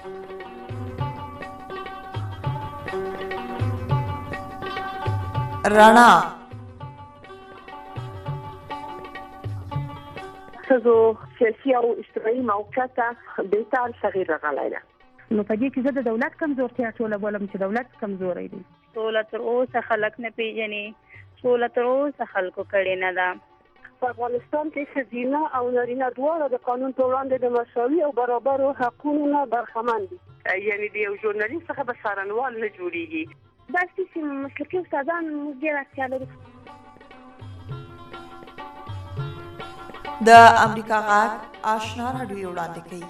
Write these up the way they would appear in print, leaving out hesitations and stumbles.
رڼا ښځو سیاسي او اجتماعي موقعیت بهتر تغییر راغلی ده. نو په دې کې زه د دولت کمزورتیا ټوله بولم چې دولت کمزوری دی. سوله تر اوسه خلک نه پیژني، سوله تر اوسه خلکو کړې نه ده. په افغانستان کې ښځینه او نارینه دواړه د قانون په وړاندې د مساوي او برابرو حقونو نه برخمن دي. یعنې د یو ژورنالیست څخه به څارنوال نه جوړېږي. داسې چې مسلکي استادان موږ ډېر اړتیا لرو. د امریکا غږ آشنا راډیو وړاندې کوي.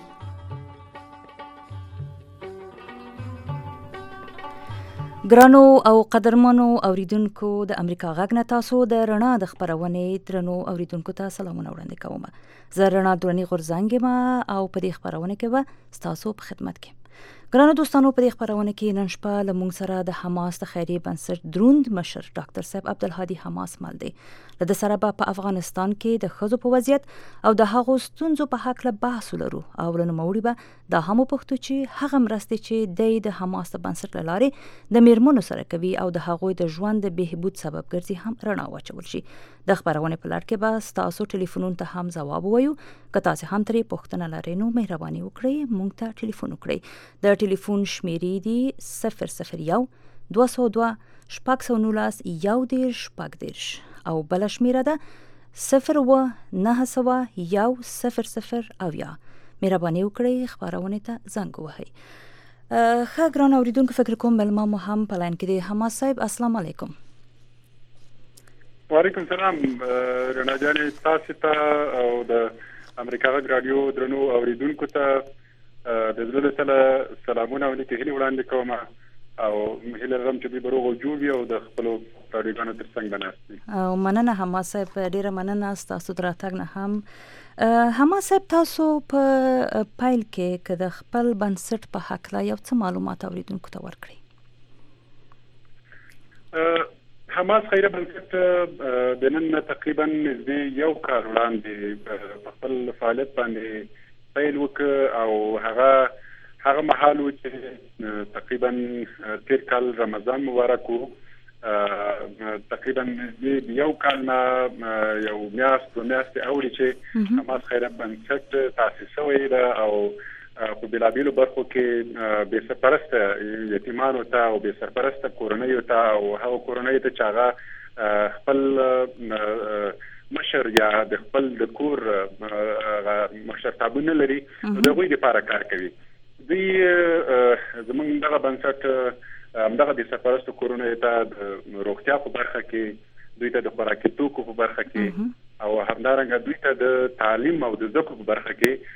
ګرانو او قدرمنو اوریدونکو، د امریکا غږ نه تاسو د رڼا د خپرونې درنو اوریدونکو ته سلامونه وړاندې کوم. زه رڼا درنی غورځنګ یم او په دې خپرونه کې به ستاسو په خدمت کې. ګرانو دوستانو، په دې خپرونه کې نن شپه له موږ سره د حماس د خیریه بنسټ دروند مشر ډاکټر صاحب عبدالهادي حماس مل دی. له ده سره به په افغانستان کې د ښځو په وضعیت او د هغو ستونزو په هکله بحث ولرو او له نوموړي به دا هم وپوښتو چې هغه مرستې چې دی د حماس د بنسټ له لارې د میرمنو سره کوي او د هغوی د ژوند د بهبود سبب ګرځي هم رڼا واچول شي. د خپرونې په لړ کې به ستاسو ټلیفونونو ته هم ځواب ووایو. که تاسې هم ترې پوښتنه لرئ نو مهرباني وکړئ موږ ته ټلیفون وکړئ. د ټلیفون شمیرې دي 001 202 619 11 او بل شمیره ده 0 901 مهرباني وکړئ خپرونې ته زنګ ووهئ. ښه ګران اوریدونکو، فکر کوم مېلمه مو هم په لاین کې دی. حماس صاحب السلام علیکم. وعلیکم سلام رڼا جانې، تاسو ته او د امریکا غږ رادیو درنو اوریدونکو ته د زړه له تله سلامونه او نیکې هیلې وړاندې کوم او هیله لرم چې دوی به روغ او جوړ وي او د خپلو رادیوګانو تر څنګ به ناست وي. او مننه حماس صاحب، ډېره مننه ستاسو د راتګ نه هم. حماس صاحب، تاسو په پیل کې که د خپل بنسټ په هکله یو څه معلومات اوریدونکو ته ورکړئ. حماس خیریه بنسټ د نن تقریبا نږدې یو کال وړاندې په خپل فعالیت باندې پیل وکړ او هغه مهال و چې تقریبا تیر کال رمضان مبارک و. تقریبا نږدې یو کال نه یو میاشتې اوړي چې حماس خیریه بنسټ تاسیس شوی ده او په بېلابېلو برخو کې بې سرپرسته یتیمانو ته او بې سرپرسته کورنیو ته او هغو کورنیو ته چې هغه خپل مشر یا د خپل د کور مشرتابه نه لري نو د هغوی دپاره کار کوي. دوی زموږ دغه بنسټ همدغه بې سرپرستو کورنیو ته د روغتیا په برخه کې، دوی ته د خوراکي توکو په برخه کې او همدارنګه دوی ته د تعلیم او د زده کړو په برخه کې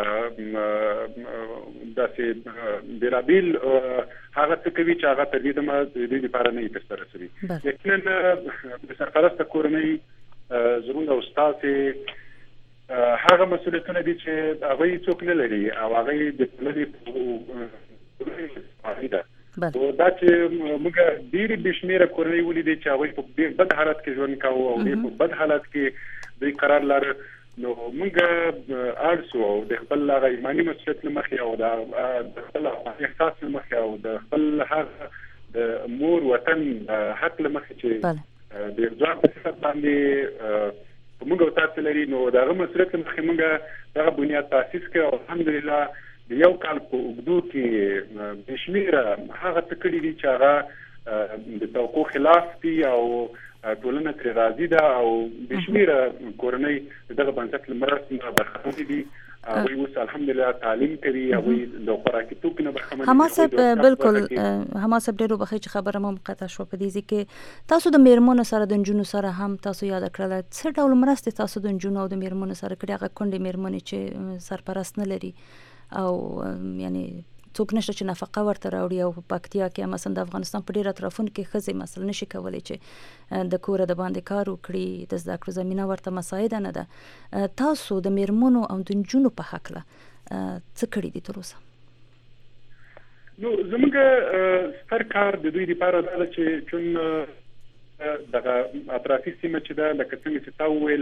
داسې بېلابېل هغه څه کوي چې هغه تر دې دمه د دوی لپاره نه وي ترسره شوي. یقینا د سرپرسته کورنۍ زموږ او ستاسې هغه مسؤلیتونه دي چې هغوی څوک نه لري او هغوی د ټولنې ده. دا چې موږ ډېرې بې شمېره کورنۍ ولیدې چې هغوی په ډېر بد حالت کې ژوند کاوه او ډېر په بد حالت کې دوی قرار لاره. نو موږ اړ شو او د خپل هغه ایماني مسؤلیت له مخې او د خپل احساس له مخې او د خپل هغه د مور وطن حق له مخې چې د ارجاع په صفت باندې موږ او تاسو لري، نو د هغه مسؤلیت له مخې موږ دغه بنیاد تاسیس کړ او الحمدلله د یو کال په اوږدو کې بې شمېره هغه څه کړي دي چې هغه د توقع خلاف دي او ټولنه ترې راضي ده او بې شمېره کورنۍ دغه بنسټ له مرستې نه برخمنې دي. هغوی اوس الحمدلله تعلیم کوي، هغوی د خوراکي توکو نه برخمن دي. حماس صاحب بالکل، حماس صاحب ډېر وبخئ چې خبره مو قطع شوه. په دې ځای کې تاسو د میرمنو سره د نجونو سره هم تاسو یاد کړله څه ډول مرستې تاسو د نجونو او د میرمنو سره کړي، هغه کونډې میرمنې چې سرپرست نه لري او یعنی څوک نشته چې نفقه ورته راوړي او په پکتیا کې مثلا د افغانستان په ډېرو اطرافونو کې ښځې مثلا نشي کولی چې د کوره د باندې کار وکړي، د زده کړو زمینه ورته مساعده نه ده. تاسو د میرمنو او د نجونو په هکله څه کړي دي تر اوسه؟ نو زموږ ستر کار د دوی لپاره دا ده چې چون دغه اطرافي سیمه چې ده لکه څنګه چې تا وویل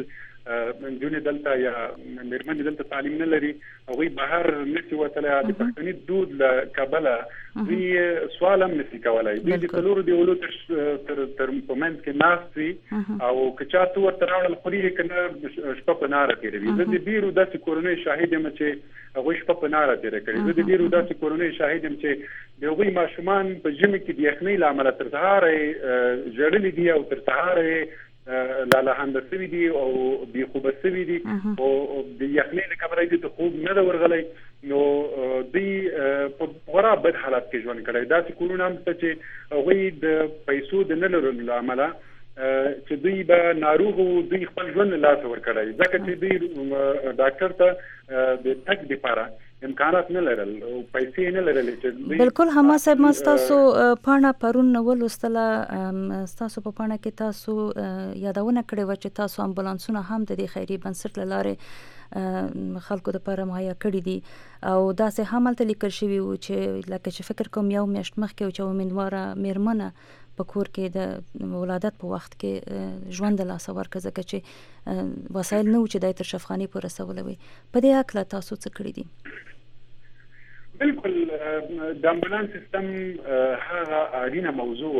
جون دلته یا مرمن دلته تعلیم نه لري او وی بهر نسی وتله د پښتني دود له کابله وی سوال هم نسی کولای د کلور دی ولو تر پومنت کې ناستي او کچا تو ورته راول خوري کنه شپه په ناره تیروي زه د ډیرو داسې کورونی شاهد یم چې هغه شپه په ناره تیر کړي زه د ډیرو داسې کورونی شاهد یم چې د هغوی ماشومان په ژمي کې د یخنۍ له امله تر سهاره ژړلي دي او تر سهاره لاله هندسوي دي او بې خوبه سوي دي او د یخنۍ له کبله دوی ته خوب نه ده ورغلی نو دوی په غوره بد حالت کې ژوند کړی داسې کورونه هم شته چې هغوی د پیسو د نه لرلو له امله چې دوی به ناروغ او دوی خپل ژوند له لاسه ورکړی ځکه چې دوی ډاکټر ته د تګ دپاره امکانات نه لرل او پیسې نه لرلې چې بالکل هما صاحب ما ستاسو پاڼه پرون ولوستله ستاسو په پاڼه کې تاسو یادونه کړې وه چې تاسو امبولانسونه هم د دې خیري بنسټ له لارې خلکو دپاره مهیا کړي دي او داسې هم هلته لیکل شوي وو چې لکه چې فکر کوم یو میاشت مخکې و چې امیدواره میرمنه په کور کې د ولادت په وخت کې ژوند د لاسه ورکړه ځکه چې وسایل نه و چې دی تر شفخانې پورې رسولی وي په دې هکله تاسو څه کړي دي؟ بالکل د امبولانس سیستم هغه اړینه موضوع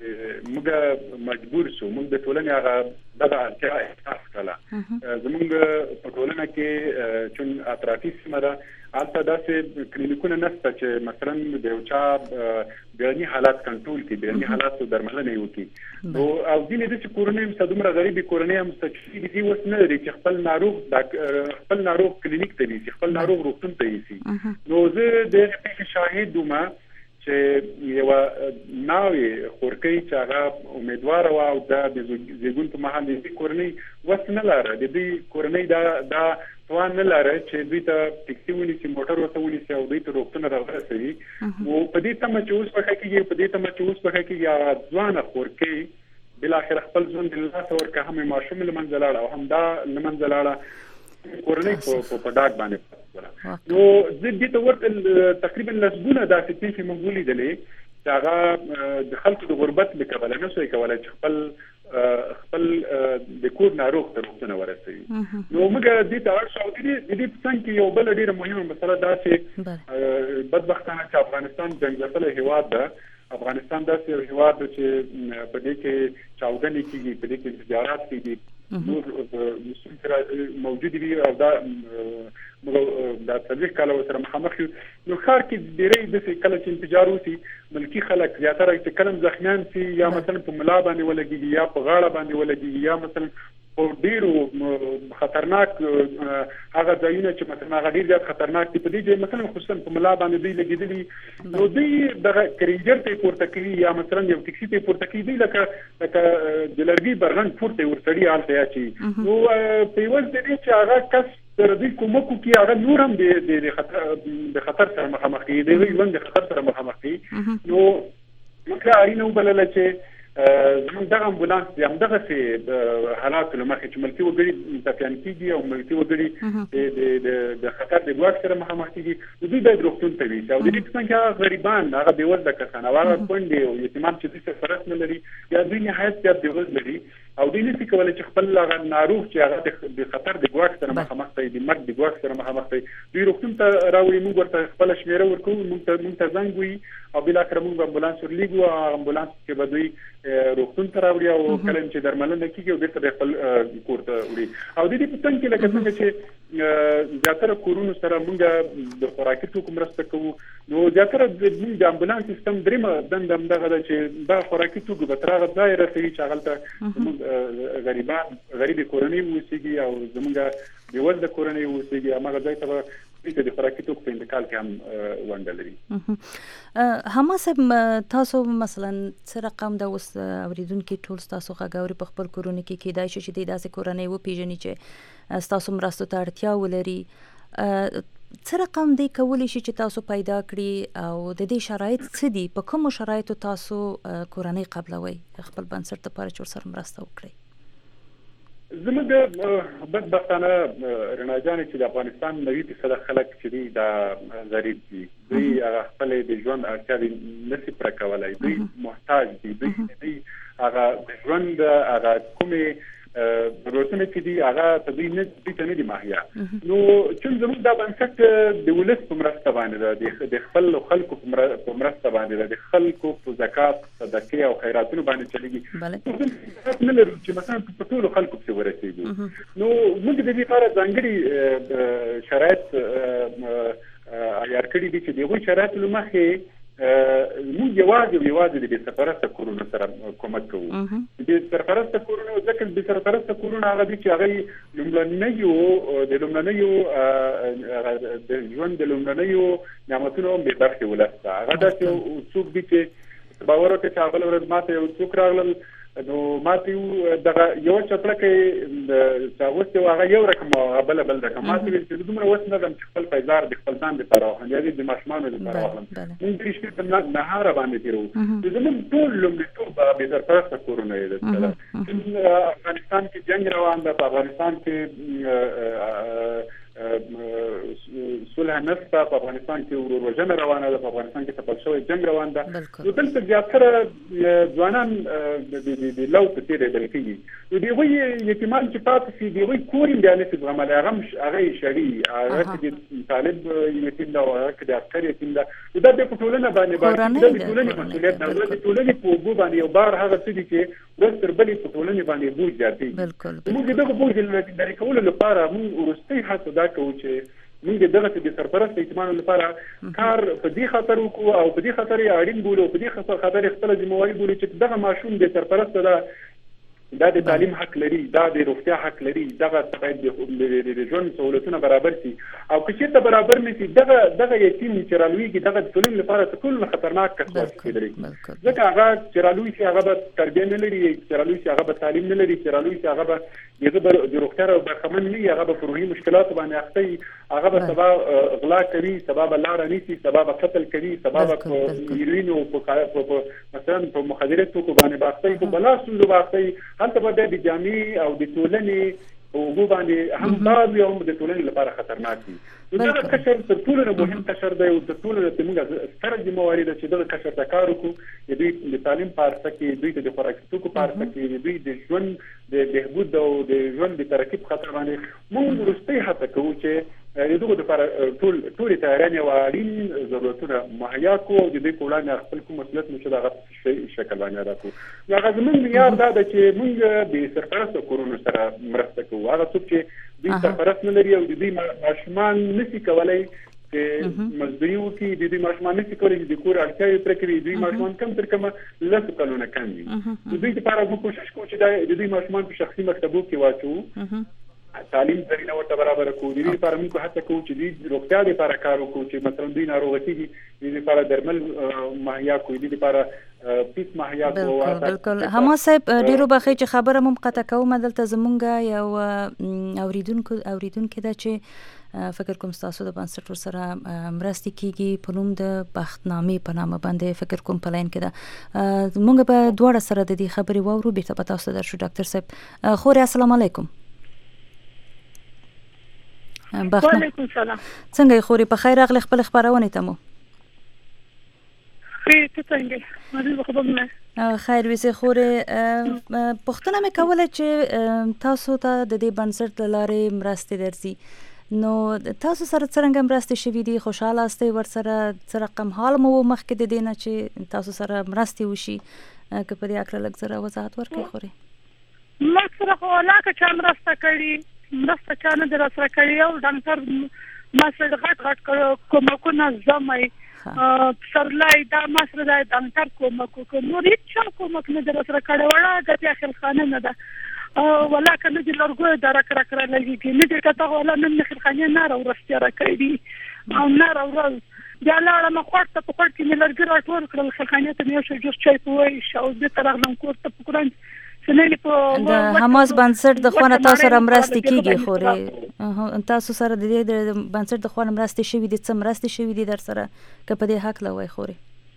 موږ مجبور شو موږ د ټولنې هغه دغه اړتیا احساس کړه زموږ په ټولنه کې چون اطرافي سیمه ده هلته داسې کلینیکونه نشته چې مثلا د یو چا بیړني حالات کنټرول کړي بیړني حالاتو درملنه یې وکړي نو او ځینې داسې کورنۍ هم شته دومره غریبې کورنۍ هم شته چې دوی اوس نه لري چې خپل ناروغ کلینیک ته یوسي خپل ناروغ روغتون ته یوسي نو زه د هغې پېښې شاهد وم چې یوه ناوې خورکۍ چې هغه امیدواره وه او دا د زیږون په مهال د دې کورنۍ وس نه لره د دې کورنۍ دا توان نه لره چې دوی ته ټکسي ونیسي موټر ورته ونیسي او دوی ته روغتون راورسوي نو په دې تمه چې اوس پخه کېږي هغه ځوانه خورکۍ بالاخره خپل ژوند له لاسه ورکړه هم یې ماشوم له منځه لاړه او هم دا له منځه لاړه کورنۍ په ډاګ باندې نو زه دې ته ورته تقریبا لسګونه داسې پېښې موږ ولیدلې چې هغه د خلکو د غربت له کبله نه شوی کولی چې خپل د کور ناروغ ته روغتون ورسوي نو موږ دې ته اړ شو او د دې په څنګ کې یو بله ډېره مهمه مسله دا چې بدبختانه چې افغانستان جنګ ځپلی هېواد ده افغانستان داسې یو هېواد ده چې په دې کې چاودنې کېږي په دې کې انفجارات کېږي نور موجود وي او دا د 40 کاله سره مخامخ یو نو ښار کې ډېری داسې کله چې انفجار وشي ملکي خلک زیاتره چې کله زخمیان شي یا مثلا په ملا باندې ولګېږي یا په غاړه باندې ولګېږي یا مثلا په ډېرو خطرناک هغه ځایونه چې مثلا هغه ډېر زیات خطرناک دي په دې ځای مثلا خصوصا په ملا باندې دوی لګېدلي نو دوی دغه کرینجر ته پورته کوي یا مثلا یو ټکسي ته پورته کوي دوی لکه د لرګي برغن پورته ورسړي هلته اچوي نو په یوه ځای چې هغه کس سره دوی کومک وکړي هغه نور هم د خطر سره مخامخ کېږي د هغوی ژوند د خطر سره مخامخ کېږي نو موږ اړینه وبلله چې زموږ دغه امبولانس د همدغسې حالاتو له مخې چې ملکي وګړي ټپیان کېږي او ملکي وګړي د خطر د ګواښ سره مخامخ کېږي نو دوی باید روغتون ته ویسي او د دې په څنګ کې هغه غریبان هغه بېوزله کسان او هغه کونډې او یتیمان چې دوی سره فرصت نه لري یا دوی نهایت زیات بېوزله دي او دوی نشي کولی چې خپل هغه ناروغ چې هغه د خطر د ګواښ سره مخامخ دی د مرګ د ګواښ سره مخامخ دی دوی روغتون ته راوړي موږ ورته خپله شمېره ورکوو موږ ته زنګ وي او بالاخره موږ امبولانس ورلیږو او امبولانس کې به دوی روغتون ته راوړي او کله چې درملنه کېږي او بېرته به خپل کور ته وړي او د دې په څنګ کې لکه څنګه چې زیاتره کورونو سره موږ د خوراکي توکو مرسته کوو نو زیاتره موږ د امبولانس سیستم درېیمه دنده همدغه ده چې دا خوراکي توکو به تر هغه ځایه رسوي چې هغلته زموږ غریبې کورنۍ اوسېږي او زموږ بېوزله کورنۍ اوسېږي هماغه ځای ته به دوی د خوراکي توکو په انتقال کې هم ونډه لري هما صاحب تاسو مثلا څه رقم د اوس اورېدونکي ټول ستاسو غږ اوري په خپل کورونو کې کېدای شي چې دوی داسې کورنۍ وپېژني چې ستاسو مرستو ته اړتیا ولري څه رقم دی کولی شي چې تاسو پیدا کړي او د دې شرایط څه دي په کومو شرایطو تاسو کورنۍ قبلوئ خپل بنسټ لپاره چې ورسره مرسته وکړئ زموږ بدبختانه رڼا جانې چې د افغانستان 90% خلک چې دي دا غریب دي دوی هغه خپلې د ژوند اړتیاوې نشي پوره کولی دوی محتاج دي دوی هغه د ژوند هغه کومې ضرورتونه چې دي هغه تدوین نه دي ماهیا نو چې زموږ دا بنسټ د ولس په مرسته باندې د خپل خلکو په مرسته باندې د خلکو په زکات صدقې او خیراتونو باندې چلیږي نه لرو چې مثلا په ټول خلکو څخه ورسېږي نو موږ د دې لپاره ځانګړي شرایط عیار کړي دي چې دغه شرایط لمخې موږ یوازې د سرپرسته کورونو سره کومک کوو د سرپرسته کورونو ځکه د سرپرسته کورونو هغه دي چې هغه لومړنیو د ژوند د لومړنیو نعمتونو به برخه ولسته هغه داسې څوک دي چې باور وکړي چې هغه ورځ ماته یو څوک راغلل نو ماته دغه یو چټلکه د تاسو هغه یو رقم بل رقم ماته چې دومره وسنه د خپل پیزار د خپل ځان د پراخ یعنی د ماشمانو د پراخ موږ هیڅ په نهار باندې تیرو زموږ ټول لومړیتوب به سرپرسته کورونه دي افغانستان کې جنگ روان ده په افغانستان کې صلح نفسه په افغانستان کې وروروجنه روانه ده په افغانستان کې تپل شوی جنگ روان ده نو دلته زیاتره ځوانان د لو په تیرې بلکې نو دی وی یتیمان چې پاتې سي دی وی کورین دی نه څه عمل هغه شری هغه چې طالب یتیم دا هغه چې عسكر یتیم دا د ټولنه باندې د ټولنې مسؤلیت د ټولنې په وګو باندې یو بار هغه څه دي چې ورستر بلې په ټولنې باندې بوج زیاتې موږ دغه بوج لري کول لپاره موږ ورستي حتی دا کوو چې موږ دغه د سرپرست اعتماد لپاره کار په دې خاطر وکړو او په دې خاطر اړین بولو په دې خاطر خپل ذمہواری بولو چې دغه ماشوم د سرپرست دا د تعلیم حق لري دا د روغتیا حق لري دغه باید د ژوند سہولتونه برابر شي او که چېرته برابر نه شي دغه یتیم چې رالویږي دغه د ټولنې لپاره ټول خطرناک کسبات کېدلی ځکه هغه چې رالوی شي هغه به تربیه نه لري چې رالوی شي هغه به تعلیم نه لري چې رالوی شي هغه به د روغتیا او برخمن نه هغه به روحي مشکلات باندې اخته هغه به سبا غلا کوي سبا به لار نیسي سبا به قتل کوي سبا به هیروین او مثلا په مخدرات کو باندې باخته په بلاسو باخته هلته به د جامعي او د ټولنې او وګورئ هم بعض یو د ټولنې لپاره خطرناک دي دا کشر تر ټولو مهم کشر دی او د ټولو د موږ ستر ذمہواری ده چې دا کشر د کار وکړو د تعلیم پارسه کې دوی ته د خوراکي توکو پارسه کې دوی د ژوند د بهبود او د ژوند د ترقی په خاطر باندې موږ ورستي هڅه کوو چې دغه لپاره ټول تیارانه او اړین ضرورتونه مهیا کو د دې کولانه خپل کوم مسؤلیت نشي دغه شکل باندې ادا کوو هغه زموږ معیار دا ده چې موږ د سرپرست کورونو سره مرسته کوو هغه څوک چې دوی سرپرست نه لري او د دې ماشومان نشي کولای چې مزدوري وکړي د دې ماشومان نشي کولای چې د کور اړتیاوې پوره کړي دوی ماشومان کم تر کمه لږ کلونه کم دي د دې لپاره موږ کوشش کوو چې د دې ماشومان په شخصي مکتبو کې واچو تعلیم زمينه ورته برابر کوو د دې لپاره موږ هڅه کوو چې د روغتیا لپاره کار وکړو چې مثلا دوی ناروغتي دي د دې لپاره درمل مهیا کوو د دې لپاره پیس مهیا کوو بالکل هم صاحب ډیرو بخې چې خبره مم قطع کوم دلته زمونږ یو اوریدونکو دا چې فکر کوم تاسو د بنسټ سره مرستې کیږي په نوم د بختنامې په نامه باندې فکر کوم پلاین کې دا مونږ په دوړه سره د دې خبرې وورو بیرته پتا تاسو درشو ډاکټر صاحب خوري السلام علیکم وعلیکم السلام څنګه خوري په خیر اغلی خپل خبرونه ته مو خیر وسه خوري پښتنه مې کوله چې تاسو ته د دې بنسټ لاره مرستې درځي نو تاسو سره څنګه مرستې شوې دي خوشاله استئ ور سره څه رقم حال مو مخکې د دینه چې تاسو سره مرستې وشي که په دې اکر لږ زره وضاحت ورکړئ خوري ما سره خو لا که چا مرسته کړي مرسته چا نه در سره کړی او ډاکټر ما سره غټ کومکونه زمای سرلای دا ما سره د ډاکټر کومک نو هیڅ کومک نه در سره کړی وړه د داخل خانه نه ده ولا کنه د لرګو درک راکړه لګي نه دې کته ولا نن داخل خانه نه راوستي را کړی او نه راوړل بیا لاړه ما خورته په خورت کې لرګي راټول کړل خلخانه ته یو شی جوړ چای پوي شاو دې طرف نن کوړه په قرآن د حماس بنسټ د خوانه تاسو سره مرستې کیږي خوري تاسو سره د دې بنسټ د خوانه مرستې شوی دي څه مرستې شوی دي در سره که په دې حق لوي خوري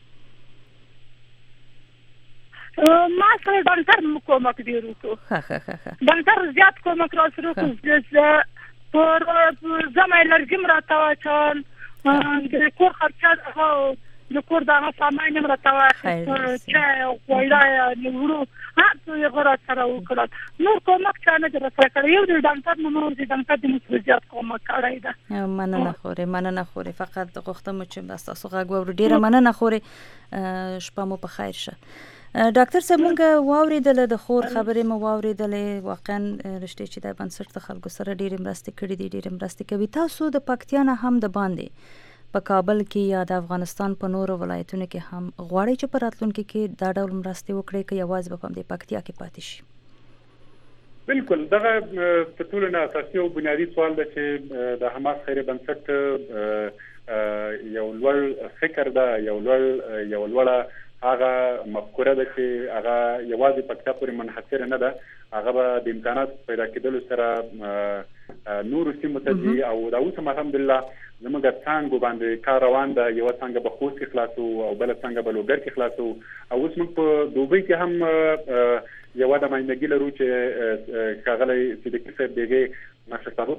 ما سره ډاکټر کومک دی ورکو ډاکټر زیات کومک را سره کوم پر زمای لرګم راته چال د کور خرچه د کور دغه سامان هم راته واخیست چای او غوړای نیورو هڅه یې غوړه سره وکړه نور کومک چا نه درسره کړی یو د ډاکټر نو د ډاکټر د مسؤلیت کومک کړی ده مننه خوري فقط غوښتم چې تاسو غږ واورئ ډیره مننه خوري شپه مو په خیر شه ډاکټر صاحب موږ واوریدل د خور خبرې مو واوریدل واقعا رښتیا چې د بنسټ د خلکو سره ډیره مرسته کړې دي ډیره مرسته کوي تاسو د پکتیا نه هم د باندې په کابل کې یا د افغانستان په نورو ولایتونو کې هم غواړي چې په راتلونکي کې دا ډول مرستې وکړي که یوازې په دې پکتیا کې پاتې شي بالکل دغه په ټولو نه اساسي او بنیادی سوال دی چې د حماس خیري بنسټ یو لوړ فکر ده یو لوړ هغه مفکوره ده چې هغه یوازې پکتیا پورې منحصر نه ده هغه به د امکانات پیدا کېدلو سره نور سیمو ته ځي او دا اوس هم الحمدلله زموږ څنګه باندې کار روان ده یو څنګه به خوست کې خلاصو او بل څنګه به لوګر کې خلاصو او اوس موږ په دوبۍ کې هم یو د ماینګي لرو چې کاغلی صدیقي صاحب دغه مشرتابه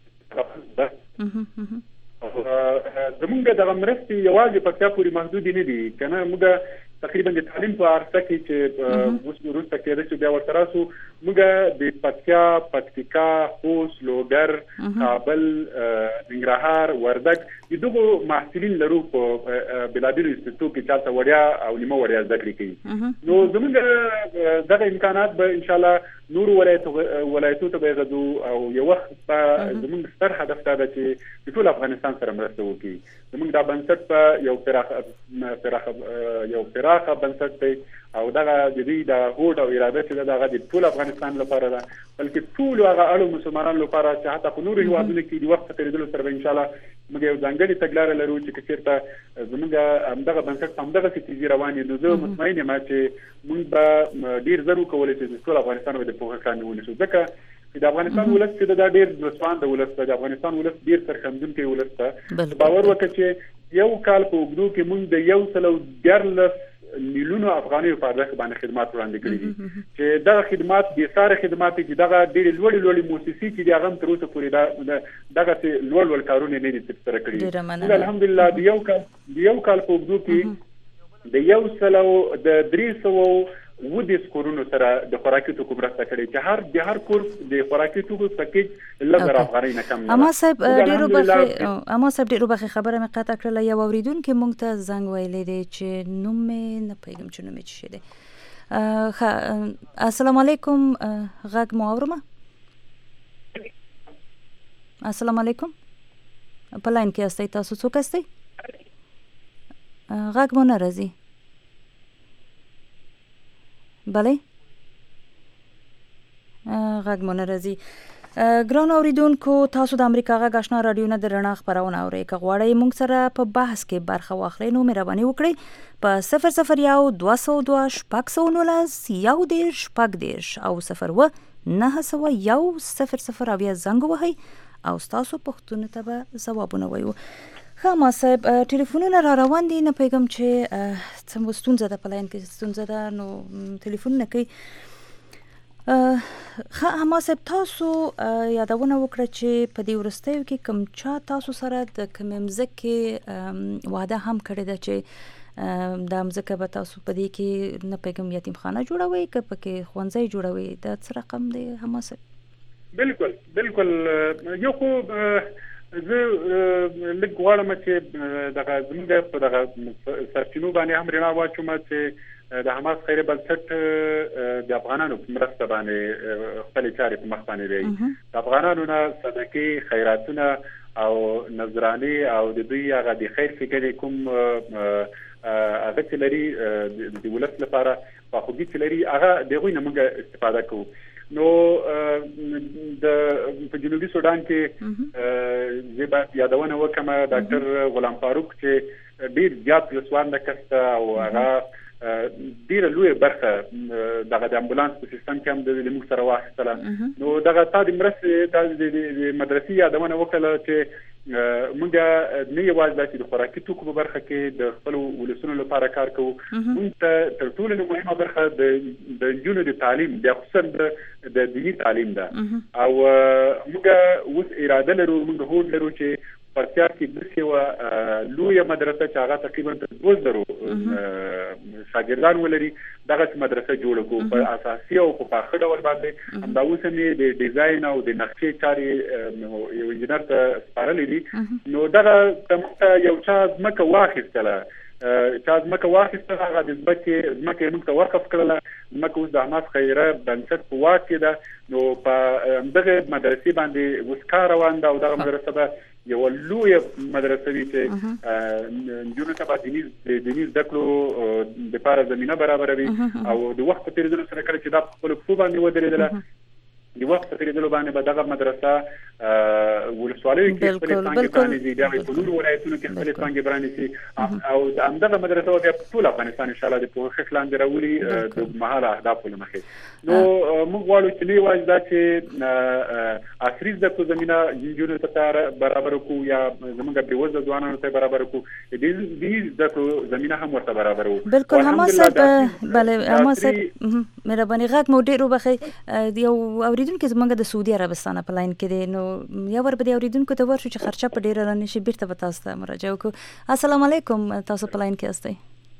زموږ د مرستې یوازې پکتیا پورې محدود نه دي کنه موږ تقریبا د تعلیم په ارسه کې چې اوس وروسته کېده چې بیا ورته راسو موږ د پکتیا پکتیکا خوست لوګر کابل ننګرهار وردګ دغه محصلین لرو په بلادي انسټیټیوټ کې چاته وړیا او نیمه وړیا زده کړې کوي نو زموږ دغه امکانات به ان شاء الله نور ولایتو ته به غدو او یو وخت په زموږ ستر هدف دا چې ټول افغانستان سره مرسته وکړي زموږ دا بنسټ په یو پراخه بنسټ دی او دغه د دې د هوډ او اراده چې دغه د ټول افغانستان لپاره ده بلکې ټول هغه اړو مسلمانانو لپاره چې حتی په نورو هیوادونو کې د وخت تیریدلو سره ان شاء الله موږ یو ځانګړي تګلارې لرو چې چیرته زموږ دغه بنسټ همدغه سیستم روان دي زه مطمئن یم چې موږ به ډیر ضرور کولای شو ټول افغانستان د پوهه کاندي ونیسو ځکه چې د افغانستان ولس چې دا ډیر ځوان د ولس د افغانستان ولس ډیر سرخندونکو ولس ته باور وکړي چې یو کال په وګړو کې موږ د 114 میلیونو افغاني په ارزښت باندې خدمات وړاندې کړي دي چې دا خدمات د ساره خدمات چې دغه ډېر لوړ موسسي چې دغه تر اوسه پورې دغه لوړ کارونه نه دي تر کړی الحمدلله د یو کال په وګړو کې د 300 ودیس کورونو سره د خوراکي توکو مرسته کړې چې هر کور د خوراکي توکو پکیج لږ افغاني نه کم اما صاحب ډیرو بخې خبره مې قطع کړله یو اوریدونکو مونږ ته زنګ ویلې دی چې نوم مې نه پیغام چې نوم مې څه دی السلام علیکم غږ مو اورم السلام علیکم په لاین کې استئ تاسو څوک استئ غږ مو نه راځي بله غږ مو نه راځي ګران اوریدونکو تاسو د امریکا غږ آشنا رادیو نه د رڼا خپرونه اورئ که غواړئ موږ سره په بحث کې برخه واخلئ نو مهرباني وکړئ په 001 202 شپږ 110 او 01900 بیا زنګ وهئ او ستاسو پوښتنو ته به ځوابونه وایو ما صاحب ټلیفونونه را روان دي نه پیغام چې څنګه ستونزه ده په لاین کې ستونزه ده نو ټلیفون نه کوي ما صاحب تاسو یادونه وکړه چې په دې ورستیو کې کوم چا تاسو سره د کوم مزکه وعده هم کړی ده چې د مزکه به تاسو په دې کې نه پیغام یتیمخانه جوړوي که پکې ښوونځی جوړوي دا څه رقم دی ما صاحب بالکل یو خو زه لږ غواړم چې دغه زموږ په دغه سرچینو باندې هم رڼا واچوم چې د حماس خیري بنسټ د افغانانو په مرسته باندې خپل چارې په مخ باندې دی د افغانانو نه صدقې خیراتونه او نظراني او د دوی هغه د خیر فکر کوم هغه چې لري د ولس لپاره په خوږی چې لري هغه دغه نه موږ استفاده کوو نو په جنوبي سودان کې زیبا یادونه وکم ډاکټر غلام فاروق چې ډیر زیات لسوان کسته او هغه ډیر لوی برخه دغه د امبولانس په سیستم کې هم د موږ سره واخیستله نو دغه د مرستې د مدرسې یادونه وکړه چې موږ نه یوازې د خوراکي توکو په برخه کې د خپل ولسونو لپاره کار کوو موږ ته تر ټولو مهمه برخه د جنونو د تعلیم د خصوصا د دیني تعلیم ده او موږ اوس اراده لرو موږ هوډ لرو چې پرتیا کې د سیوا لویه مدرسه چې هغه تقریبا 2000 شاګردان ولري دغه مدرسه جوړه کو په اساسي او په پاخه ډول باندې همدا اوس هم د ډیزاین او د نقشې چاري یو انجنیر ته سپارلې دي نو دغه یو چا ځمکه واخیستله هغه د ځمکې موږ ته وقف کړله ځمکه اوس د حماس خیره بنسټ په واک کې ده نو په دغه مدرسې باندې اوس کار روان ده او دغه مدرسه به یو لویه مدرسه وي چې نجونو ته به دیني زده کړو دپاره زمینه برابروي او د وخت په تېرېدلو سره کله چې دا په خپلو پښو باندې ودرېدله د وخت په تېرېدلو باندې به دغه مدرسه ولسوالیو کې خپلې څانګې پرانیزي بیا به په نورو ولایتونو کې خپلې څانګې پرانیزي او همدغه مدرسه به بیا په ټول افغانستان انشاءالله د پوښښ لاندې راولي د مهاله اهدافو له مخې نو موږ غواړو چې نه یوازې دا چې عصري زده کړو زمینه نجونو ته برابر کړو یا زموږ بېوزله ځوانانو ته برابر کړو د دیني زده کړو زمینه هم ورته برابرو بالکل حماس صاحب بله حماس صاحب مهرباني غږ مو ډېر وبخئ یو اوریدونکو زموږ د سعودي عربستان په لاین کې دی نو یا ور به د اوریدونکو ته ورشو چې خرچه په ډیره رانشي بیرته به تاسو ته مراجعه وکړو السلام علیکم تاسو په لاین کې استئ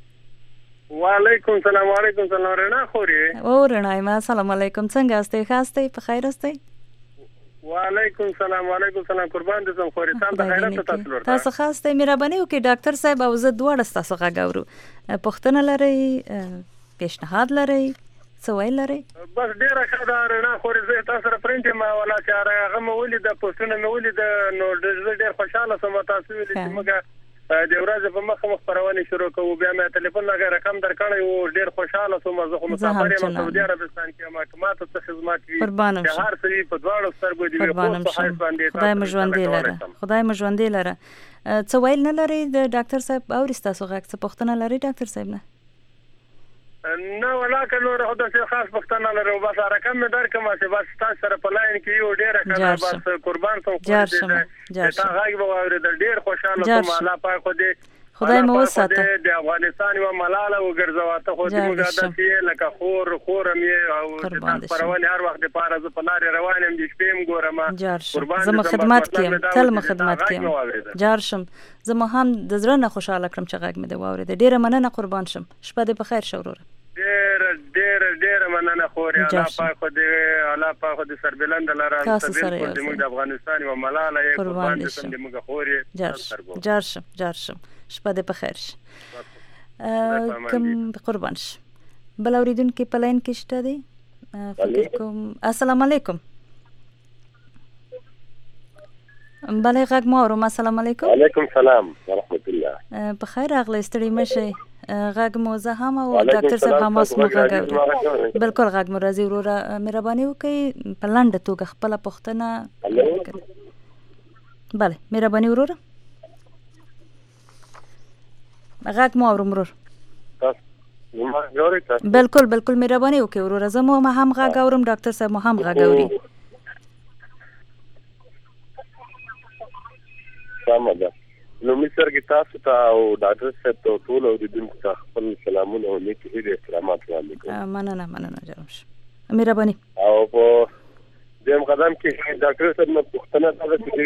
وعلیکم السلام رڼا خوري او رڼا ما السلام علیکم څنګه استئ خاصه په خیر استئ وعلیکم السلام قربان دې زم خوري تاسو خیرت تاسو ورته تاسو خاصه مهرباني وکړئ ډاکټر صاحب او زه دواړه تاسو غاګورو پښتنه لري پیشنهاد لري سوال لري بس ډیره ښه ده رڼا خوري زه تاسو سره پرنټ ما ولا چې هغه مې ولید د پوسټونه مې ولید نو ډېر خوشاله سم تاسو ویل چې موږ د ورځې په مخ خبرونه شروع کوو بیا مې ټلیفون لګا رقم درکړی او ډېر خوشاله سم زه خو مسافر یم سعودي عربستان کې محکمات ته خدمات کوي هر څه په دواړو سترګو دی خدای مو ژوندې لره څه ویل نه لري د ډاکټر صاحب او تاسو غږ څه پوښتنه لري ډاکټر صاحب نه نه ولاکه نور خو داسې خاص پښتنه لرو بس رقم مې درکم چې بس تاسو سره په لاین کې یو ډېره ښه بس قربان سم تا غږ به واورېدل ډېر خوشاله کوم الله پاک دې خدای مو وساته د افغانستان یو ملاله وګرځواته خو دې موږ داسې لکه خور مې او تاسو پرونه هر وخت د پاره ز په لارې روان یم د شپې م ګورم قربان زما خدمت کوم تل ما خدمت کوم جارشم زما هم د زړه نه خوشاله کړم چې غږ مې دی واورېد ډېره مننه قربان شم شپه دې په خیر شه وروره ډېر مننه خوري الله پاک دې سربلند لاره تاسو سره یو د افغانستان یو ملاله یې قربان دې موږ خوري جارشم شپه دې په خیر شه کوم قربان شه بل اوریدونکو په لاین کې شته دی فکر کوم السلام علیکم بله غږ مو اورم السلام علیکم وعلیکم السلام ورحمت الله په خیر راغلی ستړي مشئ غږ مو زه هم او ډاکټر صاحب هم اوس مو غږ بالکل غږ مو راځي وروره مهرباني وکړئ په لنډه توګه خپله پوښتنه بله مهرباني وروره غږ مو اورم ورور بالکل مهرباني وکړئ وروره زه مو هم غږ اورم ډاکټر صاحب مو هم غږ اوري سمه نو مستر کې تاسو ته او ډاکټر صاحب ته ټول اوریدونکو ته خپل سلامونه او نیک هیلې احترامات وړاندې کوم مننه جناب مهرباني او په دیم قدم کې ډاکټر صاحب نو پوښتنه دا ده چې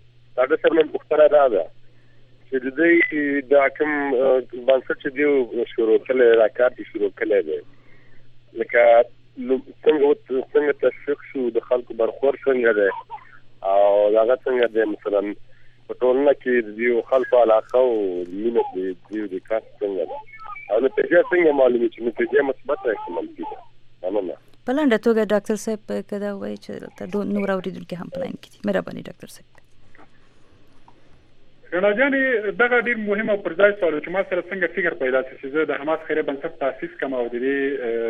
د دې د کوم بنسټ چې دی شروع کړي راکار شروع کړي دی لکه څنګه تشویق شو د خلکو برخور څنګه دی او هغه څنګه دی مثلا په ټولنه کې د خلکو علاقه او مینه د کار څنګه ده او نتیجه څنګه معلومه چې نتیجه مثبت راځي مننه په لنډه توګه ډاکټر صاحب کدا وایي چې نور اوریدونکو هم پلان کړي مهرباني ډاکټر صاحب رڼاجانې دغه ډېر مهم او پر ځای سوال چې ما سره څنګه فکر پیدا شي چې زه د حماس خیریه بنسټ تاسیس کوم او د دې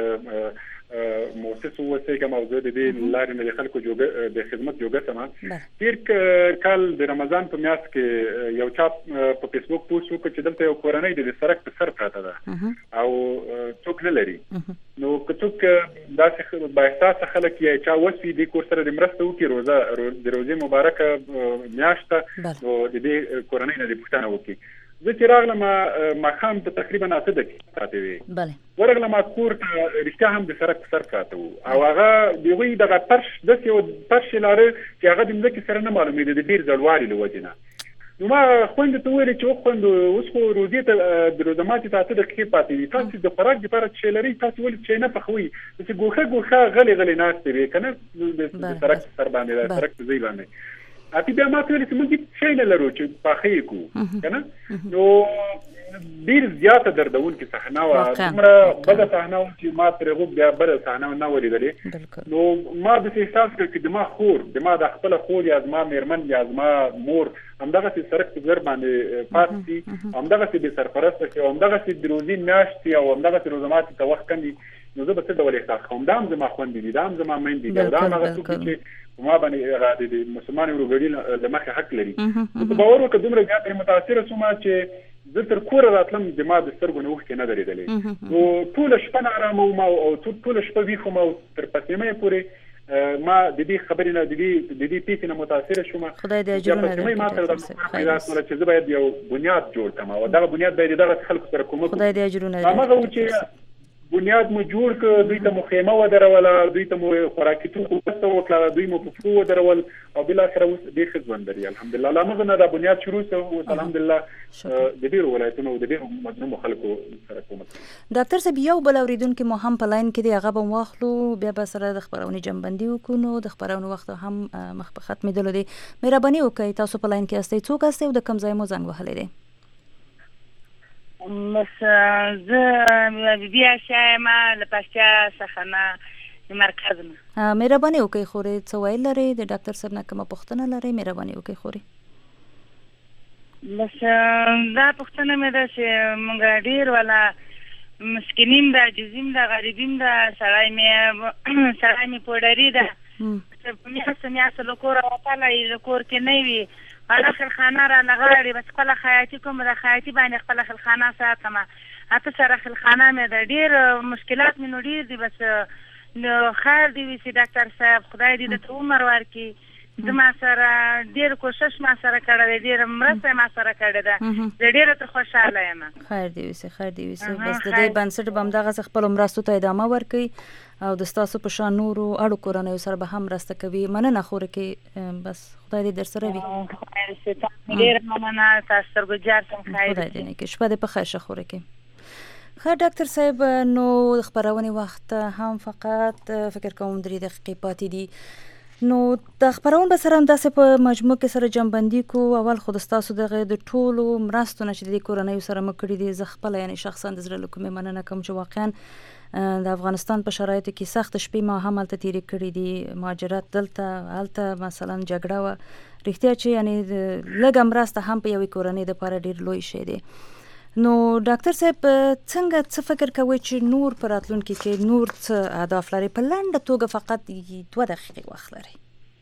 مؤسس اوسېږم او زه د دې لارې نه د خلکو د خدمت جوګه سم تیر کال د رمضان په میاشت کې یو چا په فیسبوک پوسټ وکړ چې دلته یو کورنۍ د سړک په سر پراته ده او څوک نه لري نو که څوک داسې با احساسه خلک یا چا وسوي د کور سره د مرسته وکړي د روزې مبارکه میاشت نو د دې کورنۍ نه د پوښتنه وکړي زه چې راغلم ماښام ته تقریبا 8 دقیقې پاتې وې ورغلم کور ته رښتیا هم د سړک په سر پراته وو او هغه د هغوی دغه پرش داسې یو پرش یې لاره چې هغه د مځکې سره نه معلومېده د ډېر زړوالي له وجې نه نو ما خوند ته ویل چې خوند اوس خو روزي ته د روزماتي تاسو د کې پاتې دي تاسو د خوراک لپاره چې لري تاسو ول چې نه پخوي چې ګوخه غلي ناشته وي کنه د سرک سر باندې د سرک ځای باندې اته بیا ما ته چې موږ څه نه لرو چې پخې کو کنه نو ډیر زیاته دردون کې صحنه وا عمره بده صحنه چې ما ترغه بیا بل صحنه نه ولیدلې نو ما د احساس کړ چې د ما د خپل خور یا د ما میرمن یا د ما مور همدغه سرک په ور باندې پاتې همدغه به سرپرست کې همدغه د روزي میاشتې او همدغه روزمات ته وخت کندي نو زه به څه ډول احساس کوم دام زما خوندې دي دام زما مېندې دي دا هغه څه چې ما باندې غاډي د مسلمان وروګړي لمخه حق لري په باور وکړه دومره زیات متاثر شوم چې زه تر کور راتلم د ما د سترګو نه وښکې نه درېدلې نو ټول شپه آرام او ټول شپه ویښم او تر پسیمه پورې ما د دې خبرې نه د دې پیښې نه متاثر شوم خدای دې اجرونه ما تر دغه چې زه باید یو بنیاد جوړ کړم او دا بنیاد باید دغه خلکو سره کوم خدای دې اجرونه هغه و چې بنیاد مو جوړ ک دوی ته مخیمه ودروله دوی ته مو خوراکي توکو وکړه دوی مو په فو ودرول او بل اخر اوس دې خدمت لري الحمدلله لا مغه دا بنیاد شروع شو الحمدلله د ډیرو ولایتونو د ډیرو مظلوم خلکو سره کوم ډاکټر صاحب یو بل اوریدونکو مو هم په لاین کې دی هغه به واخلو بیا به سره د خبرونه جنبندي وکړو د خبرونه وخت هم مخ په ختمېدل دي مهرباني وکړئ تاسو په لاین کې استئ څوک استئ او د کوم ځای مو زنګ وهلی دی بس زه بیا شایم له پښتیا څخه نه مرکز نه مهرباني وکړئ خوري څه ویل لري د ډاکټر صاحب نه کومه پوښتنه لري مهرباني وکړئ خوري بس دا پوښتنه مې ده چې موږ ډیر ولا مسکینیم دا عجزیم دا غریبیم دا سړی مې پوډري ده چې میاسته له کوره وتلی له کور کې نه وي اخر خانه را لغړې بس خپل خیاطي کوم د خیاطي باندې خپل خلخانه ساتم اته سره خلخانه مې د ډیر مشکلات مې نو ډیر دي بس نو خیر دی وی ډاکټر صاحب خدای دې ته عمر ورکړي زما سره ډیر کوشش ما سره کړی ډیر مرسته ما سره کړې ده ډیر ته خوشاله یم خیر دی وی بس د دې بنسټ بم دغه خپل مرستو ته ادامه ورکړي او د ستاسو په شان نورو اړو کورنۍ سره به هم راسته کوي مننه خور کې بس خدای دې در سره وي ډیر مننه تاسو سره ګزار سم خیر خدای دې نه کې شپه دې په خیر خور کې خیر ډاکټر صاحب نو خبرونه وخت هم فقط فکر کوم 3 دقیقې پاتې دي نو د خبرونه به سره انداسه په مجموع کې سره جنبندي کو اول خود تاسو دغه د ټولو مرستو نشي د کورنۍ سره مکړي دي ز خپل یعنی شخصا د زړه کومه مننه کوم چې واقعا د افغانستان په شرایطو کې سخت شپې ما هم هلته تیرې کړې دي مهاجرت دلته هلته مثلا جګړه وه رښتیا چې یعنی لږه مرسته هم په یوې کورنۍ دپاره ډېر لوی شی دی نو ډاکټر صاحب څنګه څه فکر کوئ چې نور په راتلونکي کې نور څه اهداف لري په لنډه توګه فقط 2 دقیقې وخت لري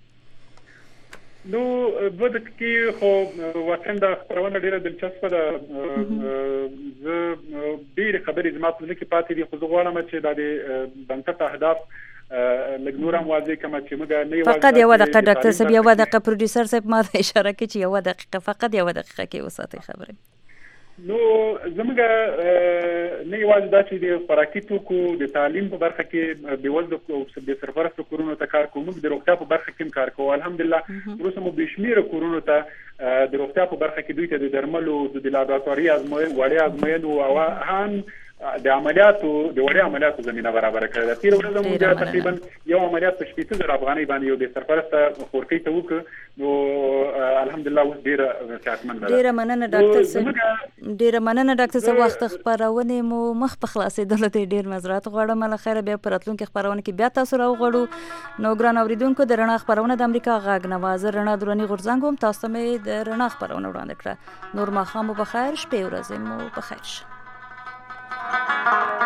نو د کې خو واقعا د خبرونه ډیره دلچسپه ده زه ډیره خبرې زما په لکه پاتې دي خو زه غواړم چې د بنسټ اهداف لږ نور هم واضح کړم چې موږ نه یوازې فقط یو دقیقه ډاکټر صاحب یو دقیقه پروډوسر صاحب ما ته اشاره کوي چې یو دقیقه فقط یو دقیقه کې وساتئ خبره نو زموږ نه یوازې دا چې د خوراکي توکو د تعلیم په برخه کې بېوزلو او د سرپرستو کورونو ته کار کوو موږ د روغتیا په برخه کې کار کوو الحمدلله وروسته مو بشمیره کورونو ته د روغتیا په برخه کې دوی ته د درملو د لابراتواري وړیا ازموینو او هم د عملیاتو د وړیا عملیاتو زمينه برابر کړل د تیر ورځې موږ تقریبا یو عملیات په 150,000 افغانۍ باندې یو د سرپرست خورکۍ ته وکړ نو الحمدلله اوس ډیره کارمن ده ډیره مننه ډاکټر صاحب وخت خبرونه مو مخ په خلاصېدل ته ډیر معذرت غواړم له خیره بیا پراتلونکو خبرونه کې بیا تاسو راوغړو نو ګران اوریدونکو د رڼا خبرونه د امریکا غاګ نوازه رڼا درونی غورځنګ هم تاسو ته د رڼا خبرونه وړاندې کړه نور ماښام په خیر شپه ورځې مو په خیر